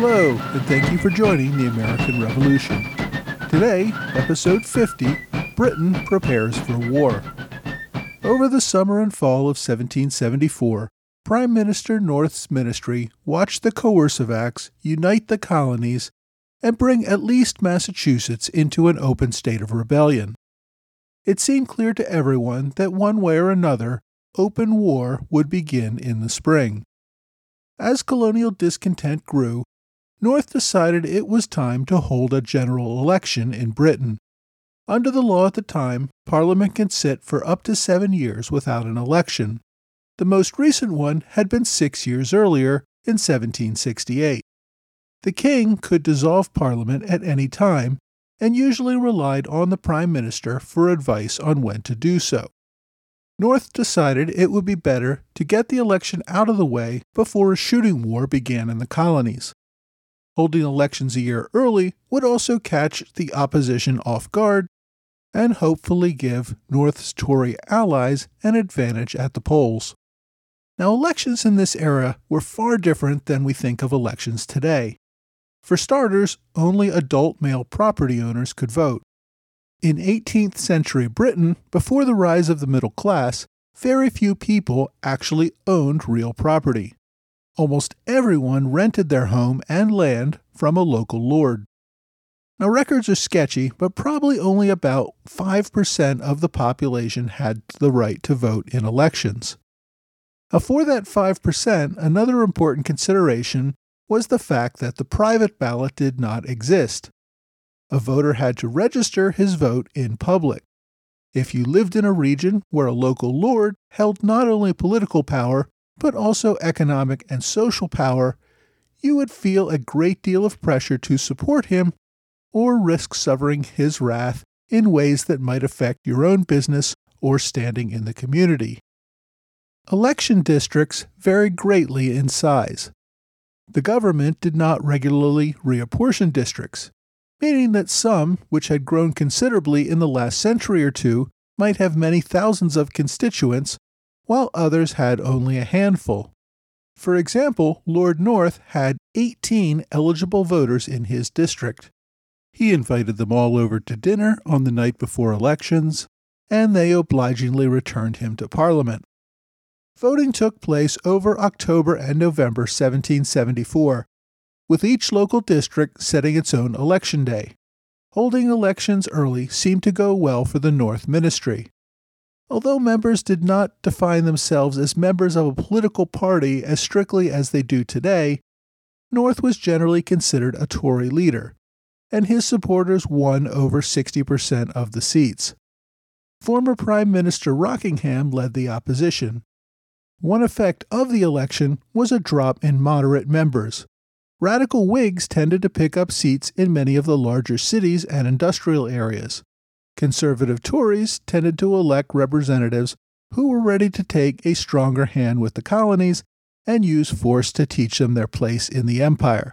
Hello, and thank you for joining the American Revolution. Today, episode 50, Britain Prepares for War. Over the summer and fall of 1774, Prime Minister North's ministry watched the Coercive Acts unite the colonies and bring at least Massachusetts into an open state of rebellion. It seemed clear to everyone that one way or another, open war would begin in the spring. As colonial discontent grew, North decided it was time to hold a general election in Britain. Under the law at the time, Parliament can sit for up to 7 years without an election. The most recent one had been 6 years earlier, in 1768. The king could dissolve Parliament at any time, and usually relied on the Prime Minister for advice on when to do so. North decided it would be better to get the election out of the way before a shooting war began in the colonies. Holding elections a year early would also catch the opposition off guard and hopefully give North's Tory allies an advantage at the polls. Now, elections in this era were far different than we think of elections today. For starters, only adult male property owners could vote. In 18th century Britain, before the rise of the middle class, very few people actually owned real property. Almost everyone rented their home and land from a local lord. Now, records are sketchy, but probably only about 5% of the population had the right to vote in elections. Now, for that 5%, another important consideration was the fact that the private ballot did not exist. A voter had to register his vote in public. If you lived in a region where a local lord held not only political power, but also economic and social power, you would feel a great deal of pressure to support him or risk suffering his wrath in ways that might affect your own business or standing in the community. Election districts varied greatly in size. The government did not regularly reapportion districts, meaning that some, which had grown considerably in the last century or two, might have many thousands of constituents, while others had only a handful. For example, Lord North had 18 eligible voters in his district. He invited them all over to dinner on the night before elections, and they obligingly returned him to Parliament. Voting took place over October and November 1774, with each local district setting its own election day. Holding elections early seemed to go well for the North ministry. Although members did not define themselves as members of a political party as strictly as they do today, North was generally considered a Tory leader, and his supporters won over 60% of the seats. Former Prime Minister Rockingham led the opposition. One effect of the election was a drop in moderate members. Radical Whigs tended to pick up seats in many of the larger cities and industrial areas. Conservative Tories tended to elect representatives who were ready to take a stronger hand with the colonies and use force to teach them their place in the empire.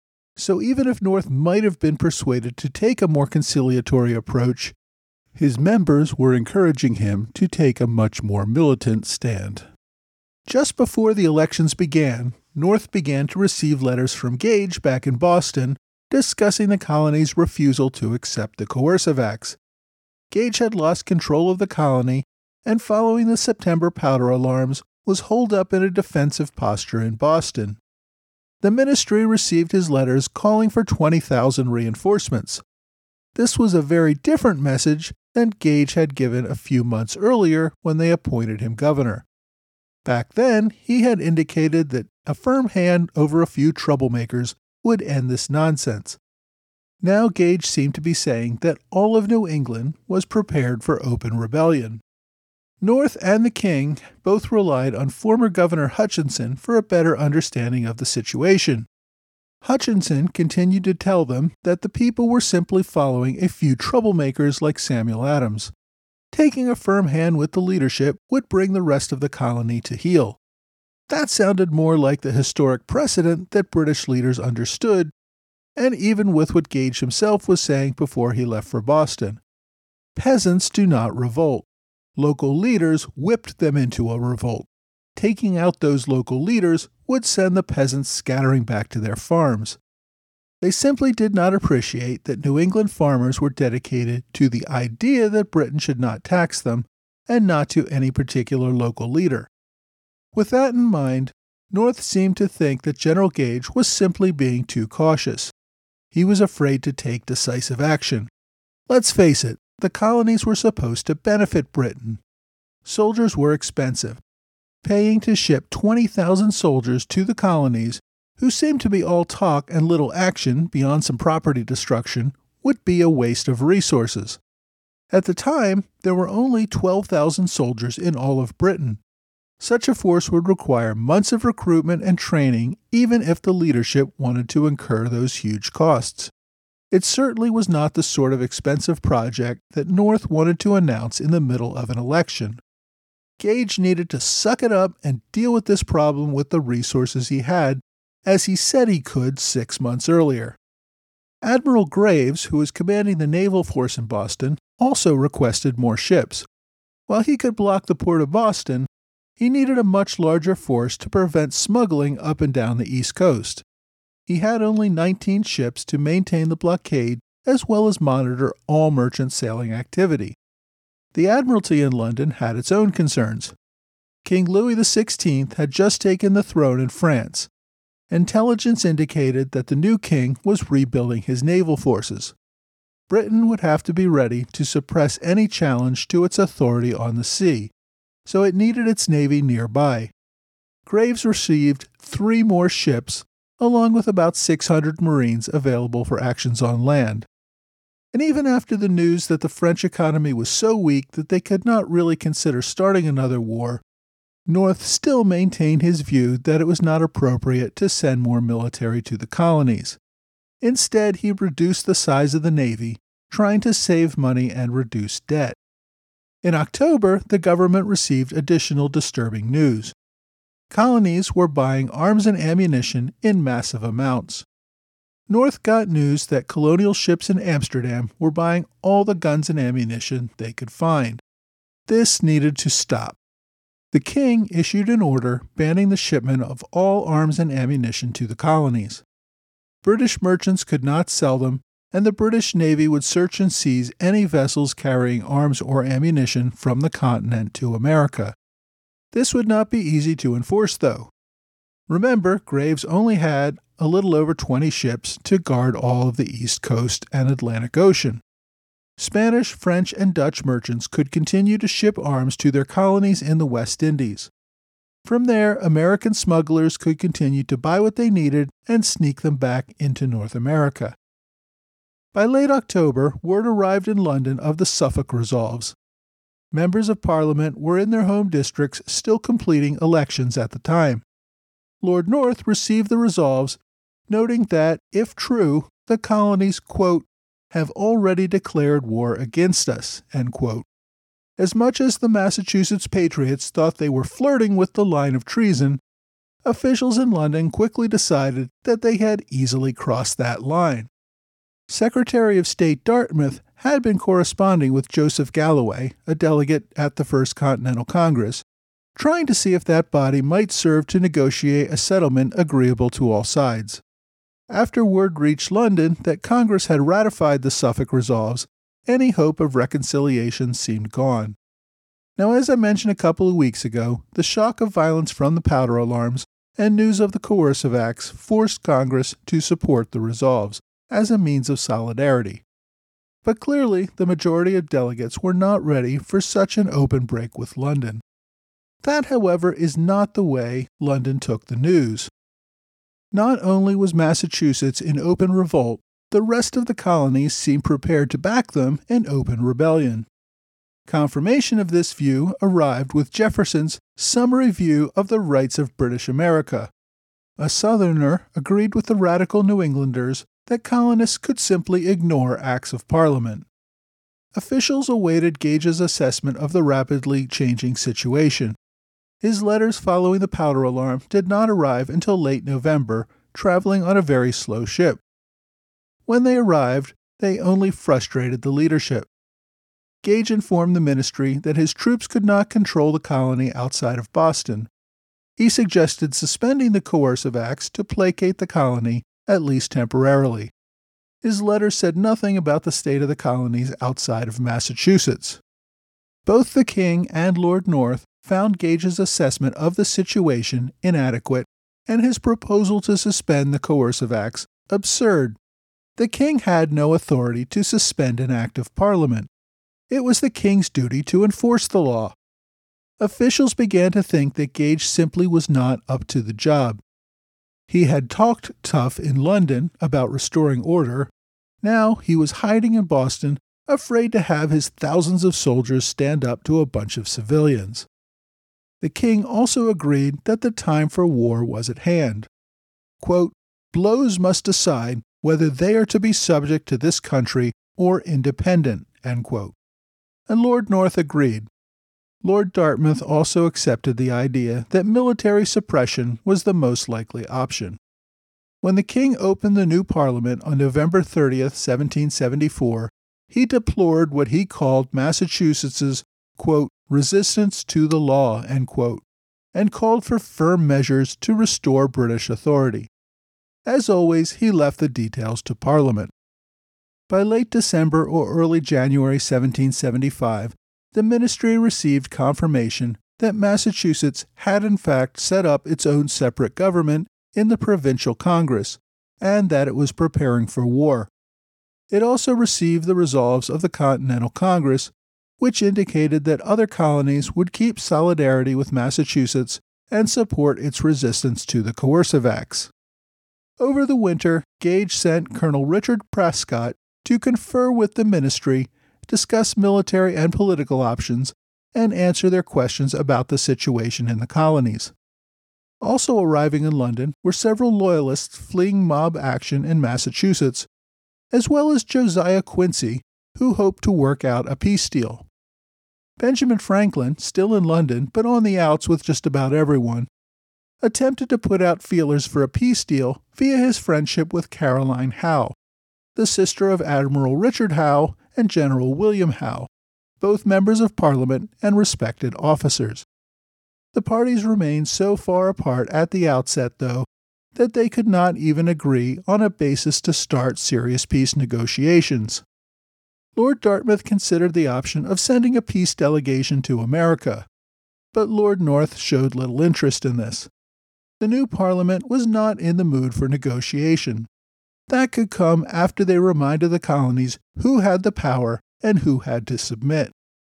So even if North might have been persuaded to take a more conciliatory approach, his members were encouraging him to take a much more militant stand. Just before the elections began, North began to receive letters from Gage back in Boston discussing the colony's refusal to accept the Coercive Acts. Gage had lost control of the colony, and following the September powder alarms, was holed up in a defensive posture in Boston. The ministry received his letters calling for 20,000 reinforcements. This was a very different message than Gage had given a few months earlier when they appointed him governor. Back then, he had indicated that a firm hand over a few troublemakers would end this nonsense. Now Gage seemed to be saying that all of New England was prepared for open rebellion. North and the king both relied on former Governor Hutchinson for a better understanding of the situation. Hutchinson continued to tell them that the people were simply following a few troublemakers like Samuel Adams. Taking a firm hand with the leadership would bring the rest of the colony to heel. That sounded more like the historic precedent that British leaders understood, and even with what Gage himself was saying before he left for Boston. Peasants do not revolt. Local leaders whipped them into a revolt. Taking out those local leaders would send the peasants scattering back to their farms. They simply did not appreciate that New England farmers were dedicated to the idea that Britain should not tax them and not to any particular local leader. With that in mind, North seemed to think that General Gage was simply being too cautious. He was afraid to take decisive action. Let's face it, the colonies were supposed to benefit Britain. Soldiers were expensive. Paying to ship 20,000 soldiers to the colonies, who seemed to be all talk and little action beyond some property destruction, would be a waste of resources. At the time, there were only 12,000 soldiers in all of Britain. Such a force would require months of recruitment and training, even if the leadership wanted to incur those huge costs. It certainly was not the sort of expensive project that North wanted to announce in the middle of an election. Gage needed to suck it up and deal with this problem with the resources he had, as he said he could 6 months earlier. Admiral Graves, who was commanding the naval force in Boston, also requested more ships. While he could block the port of Boston, he needed a much larger force to prevent smuggling up and down the East Coast. He had only 19 ships to maintain the blockade as well as monitor all merchant sailing activity. The Admiralty in London had its own concerns. King Louis XVI had just taken the throne in France. Intelligence indicated that the new king was rebuilding his naval forces. Britain would have to be ready to suppress any challenge to its authority on the sea, so it needed its navy nearby. Graves received 3 more ships, along with about 600 Marines available for actions on land. And even after the news that the French economy was so weak that they could not really consider starting another war, North still maintained his view that it was not appropriate to send more military to the colonies. Instead, he reduced the size of the navy, trying to save money and reduce debt. In October, the government received additional disturbing news. Colonies were buying arms and ammunition in massive amounts. North got news that colonial ships in Amsterdam were buying all the guns and ammunition they could find. This needed to stop. The king issued an order banning the shipment of all arms and ammunition to the colonies. British merchants could not sell them, and the British Navy would search and seize any vessels carrying arms or ammunition from the continent to America. This would not be easy to enforce, though. Remember, Graves only had a little over 20 ships to guard all of the East Coast and Atlantic Ocean. Spanish, French, and Dutch merchants could continue to ship arms to their colonies in the West Indies. From there, American smugglers could continue to buy what they needed and sneak them back into North America. By late October, word arrived in London of the Suffolk Resolves. Members of Parliament were in their home districts still completing elections at the time. Lord North received the resolves, noting that, if true, the colonies, quote, have already declared war against us, end quote. As much as the Massachusetts Patriots thought they were flirting with the line of treason, officials in London quickly decided that they had easily crossed that line. Secretary of State Dartmouth had been corresponding with Joseph Galloway, a delegate at the First Continental Congress, trying to see if that body might serve to negotiate a settlement agreeable to all sides. After word reached London that Congress had ratified the Suffolk Resolves, any hope of reconciliation seemed gone. Now, as I mentioned a couple of weeks ago, the shock of violence from the powder alarms and news of the coercive acts forced Congress to support the resolves as a means of solidarity. But clearly, the majority of delegates were not ready for such an open break with London. That, however, is not the way London took the news. Not only was Massachusetts in open revolt, the rest of the colonies seemed prepared to back them in open rebellion. Confirmation of this view arrived with Jefferson's Summary View of the Rights of British America. A Southerner agreed with the radical New Englanders that colonists could simply ignore acts of Parliament. Officials awaited Gage's assessment of the rapidly changing situation. His letters following the powder alarm did not arrive until late November, traveling on a very slow ship. When they arrived, they only frustrated the leadership. Gage informed the ministry that his troops could not control the colony outside of Boston. He suggested suspending the coercive acts to placate the colony at least temporarily. His letter said nothing about the state of the colonies outside of Massachusetts. Both the King and Lord North found Gage's assessment of the situation inadequate and his proposal to suspend the coercive acts absurd. The King had no authority to suspend an act of Parliament. It was the King's duty to enforce the law. Officials began to think that Gage simply was not up to the job. He had talked tough in London about restoring order. Now he was hiding in Boston, afraid to have his thousands of soldiers stand up to a bunch of civilians. The King also agreed that the time for war was at hand. Quote, "Blows must decide whether they are to be subject to this country or independent," end quote. And Lord North agreed. Lord Dartmouth also accepted the idea that military suppression was the most likely option. When the King opened the new Parliament on November 30th, 1774, he deplored what he called Massachusetts's, quote, "resistance to the law," end quote, and called for firm measures to restore British authority. As always, he left the details to Parliament. By late December or early January 1775, the ministry received confirmation that Massachusetts had in fact set up its own separate government in the Provincial Congress, and that it was preparing for war. It also received the resolves of the Continental Congress, which indicated that other colonies would keep solidarity with Massachusetts and support its resistance to the coercive acts. Over the winter, Gage sent Colonel Richard Prescott to confer with the ministry, discuss military and political options, and answer their questions about the situation in the colonies. Also arriving in London were several Loyalists fleeing mob action in Massachusetts, as well as Josiah Quincy, who hoped to work out a peace deal. Benjamin Franklin, still in London but on the outs with just about everyone, attempted to put out feelers for a peace deal via his friendship with Caroline Howe, the sister of Admiral Richard Howe and General William Howe, both members of Parliament and respected officers. The parties remained so far apart at the outset, though, that they could not even agree on a basis to start serious peace negotiations. Lord Dartmouth considered the option of sending a peace delegation to America, but Lord North showed little interest in this. The new Parliament was not in the mood for negotiation. That could come after they reminded the colonies who had the power and who had to submit.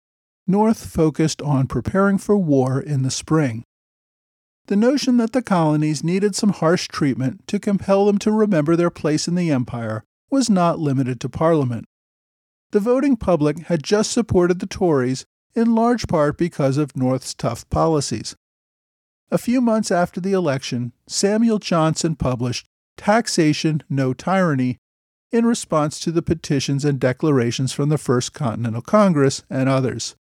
North focused on preparing for war in the spring. The notion that the colonies needed some harsh treatment to compel them to remember their place in the empire was not limited to Parliament. The voting public had just supported the Tories in large part because of North's tough policies. A few months after the election, Samuel Johnson published Taxation, No Tyranny, in response to the petitions and declarations from the First Continental Congress and others.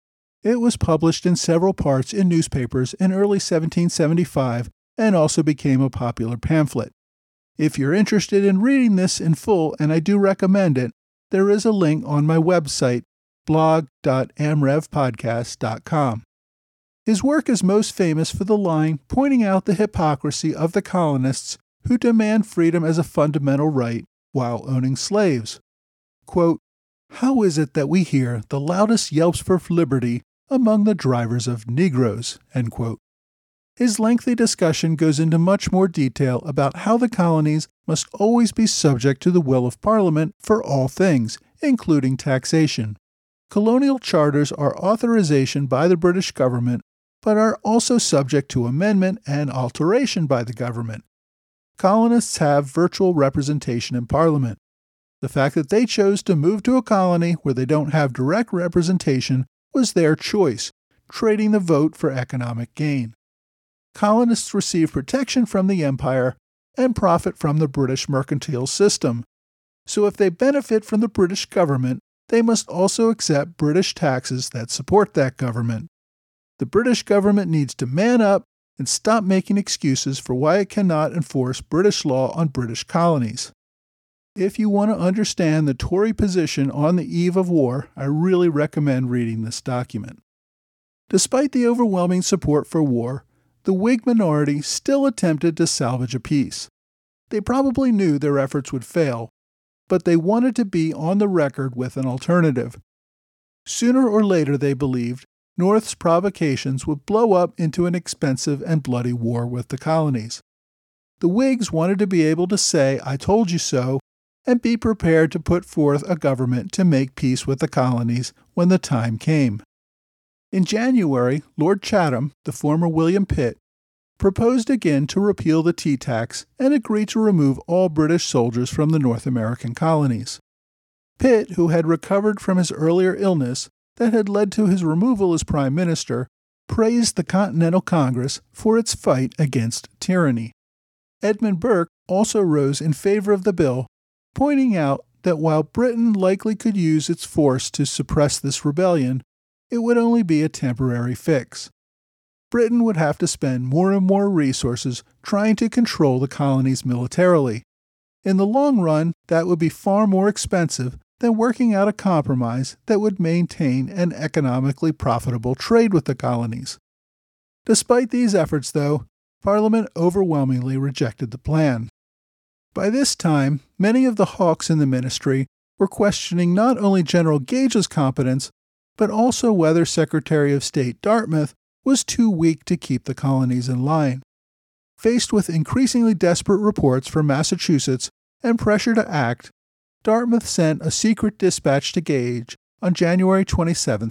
It was published in several parts in newspapers in early 1775 and also became a popular pamphlet. If you're interested in reading this in full, and I do recommend it, there is a link on my website, blog.amrevpodcast.com. His work is most famous for the line pointing out the hypocrisy of the colonists who demand freedom as a fundamental right while owning slaves. Quote, "How is it that we hear the loudest yelps for liberty among the drivers of Negroes?" End quote. His lengthy discussion goes into much more detail about how the colonies must always be subject to the will of Parliament for all things, including taxation. Colonial charters are authorization by the British government, but are also subject to amendment and alteration by the government. Colonists have virtual representation in Parliament. The fact that they chose to move to a colony where they don't have direct representation was their choice, trading the vote for economic gain. Colonists receive protection from the empire and profit from the British mercantile system. So if they benefit from the British government, they must also accept British taxes that support that government. The British government needs to man up and stop making excuses for why it cannot enforce British law on British colonies. If you want to understand the Tory position on the eve of war, I really recommend reading this document. Despite the overwhelming support for war, the Whig minority still attempted to salvage a peace. They probably knew their efforts would fail, but they wanted to be on the record with an alternative. Sooner or later, they believed, North's provocations would blow up into an expensive and bloody war with the colonies. The Whigs wanted to be able to say, "I told you so," and be prepared to put forth a government to make peace with the colonies when the time came. In January, Lord Chatham, the former William Pitt, proposed again to repeal the tea tax and agree to remove all British soldiers from the North American colonies. Pitt, who had recovered from his earlier illness that had led to his removal as Prime Minister, praised the Continental Congress for its fight against tyranny. Edmund Burke also rose in favor of the bill, pointing out that while Britain likely could use its force to suppress this rebellion, it would only be a temporary fix. Britain would have to spend more and more resources trying to control the colonies militarily. In the long run, that would be far more expensive than working out a compromise that would maintain an economically profitable trade with the colonies. Despite these efforts, though, Parliament overwhelmingly rejected the plan. By this time, many of the hawks in the ministry were questioning not only General Gage's competence, but also whether Secretary of State Dartmouth was too weak to keep the colonies in line. Faced with increasingly desperate reports from Massachusetts and pressure to act, Dartmouth sent a secret dispatch to Gage on January 27,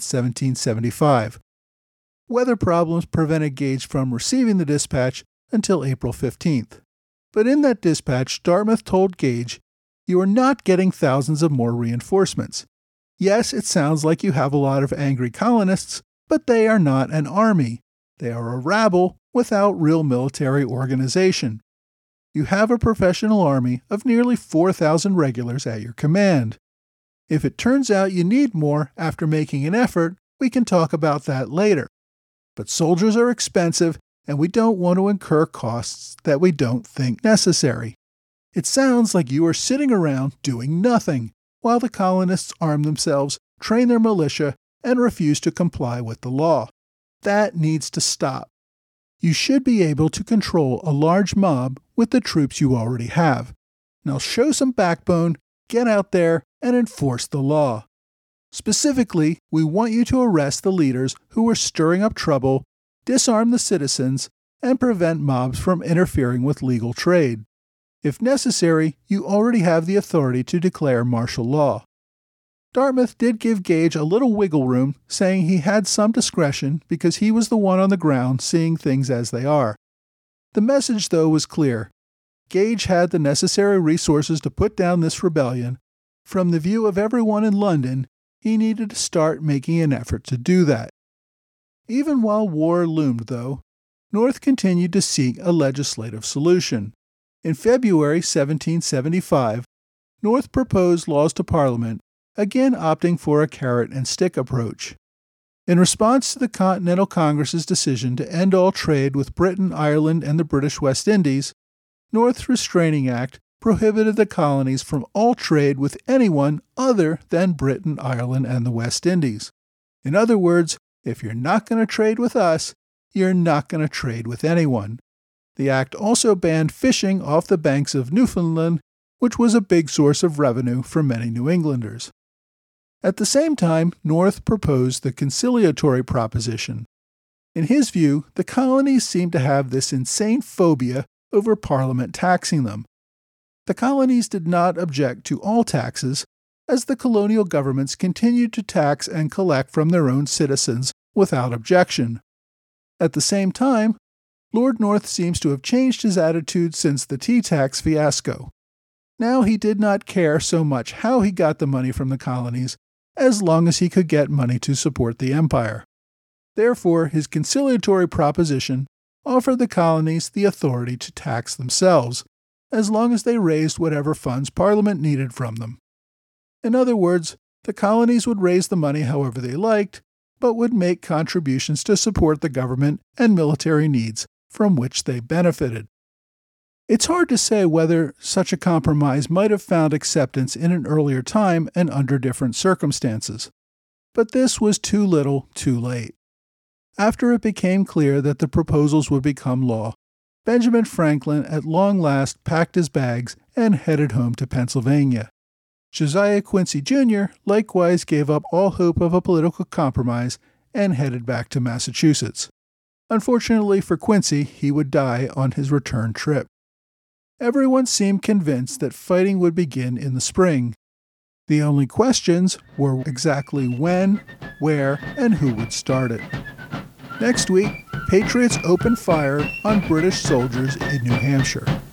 1775. Weather problems prevented Gage from receiving the dispatch until April 15th. But in that dispatch, Dartmouth told Gage, "You are not getting thousands of more reinforcements. Yes, it sounds like you have a lot of angry colonists, but they are not an army. They are a rabble without real military organization. You have a professional army of nearly 4,000 regulars at your command. If it turns out you need more after making an effort, we can talk about that later. But soldiers are expensive, and we don't want to incur costs that we don't think necessary. It sounds like you are sitting around doing nothing, while the colonists arm themselves, train their militia, and refuse to comply with the law. That needs to stop. You should be able to control a large mob with the troops you already have. Now show some backbone, get out there, and enforce the law. Specifically, we want you to arrest the leaders who are stirring up trouble, disarm the citizens, and prevent mobs from interfering with legal trade. If necessary, you already have the authority to declare martial law." Dartmouth did give Gage a little wiggle room, saying he had some discretion because he was the one on the ground seeing things as they are. The message, though, was clear. Gage had the necessary resources to put down this rebellion. From the view of everyone in London, he needed to start making an effort to do that. Even while war loomed, though, North continued to seek a legislative solution. In February 1775, North proposed laws to Parliament, again opting for a carrot-and-stick approach. In response to the Continental Congress's decision to end all trade with Britain, Ireland, and the British West Indies, North's Restraining Act prohibited the colonies from all trade with anyone other than Britain, Ireland, and the West Indies. In other words, if you're not going to trade with us, you're not going to trade with anyone. The act also banned fishing off the banks of Newfoundland, which was a big source of revenue for many New Englanders. At the same time, North proposed the conciliatory proposition. In his view, the colonies seemed to have this insane phobia over Parliament taxing them. The colonies did not object to all taxes, as the colonial governments continued to tax and collect from their own citizens without objection. At the same time, Lord North seems to have changed his attitude since the tea tax fiasco. Now he did not care so much how he got the money from the colonies, as long as he could get money to support the empire. Therefore, his conciliatory proposition offered the colonies the authority to tax themselves, as long as they raised whatever funds Parliament needed from them. In other words, the colonies would raise the money however they liked, but would make contributions to support the government and military needs from which they benefited. It's hard to say whether such a compromise might have found acceptance in an earlier time and under different circumstances. But this was too little, too late. After it became clear that the proposals would become law, Benjamin Franklin at long last packed his bags and headed home to Pennsylvania. Josiah Quincy Jr. likewise gave up all hope of a political compromise and headed back to Massachusetts. Unfortunately for Quincy, he would die on his return trip. Everyone seemed convinced that fighting would begin in the spring. The only questions were exactly when, where, and who would start it. Next week, Patriots opened fire on British soldiers in New Hampshire.